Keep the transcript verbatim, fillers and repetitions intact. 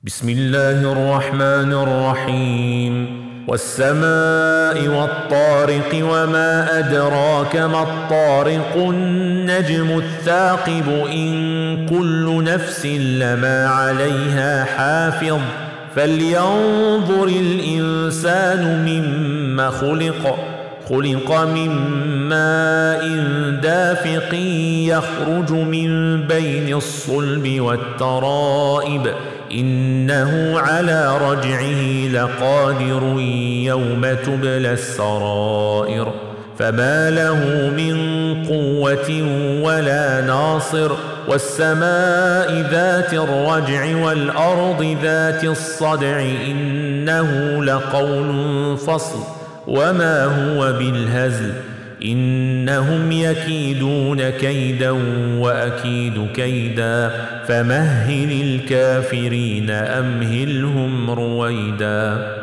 بسم الله الرحمن الرحيم والسماء والطارق وما أدراك ما الطارق النجم الثاقب إن كل نفس لما عليها حافظ فلينظر الإنسان مما خلق خلق من ماء دافق يخرج من بين الصلب والترائب إنه على رجعه لقادر يوم تبلى السرائر فما له من قوة ولا ناصر والسماء ذات الرجع والأرض ذات الصدع إنه لقول فصل وما هو بالهزل إنهم يكيدون كيدا وأكيد كيدا فمهل الكافرين أمهلهم رويدا.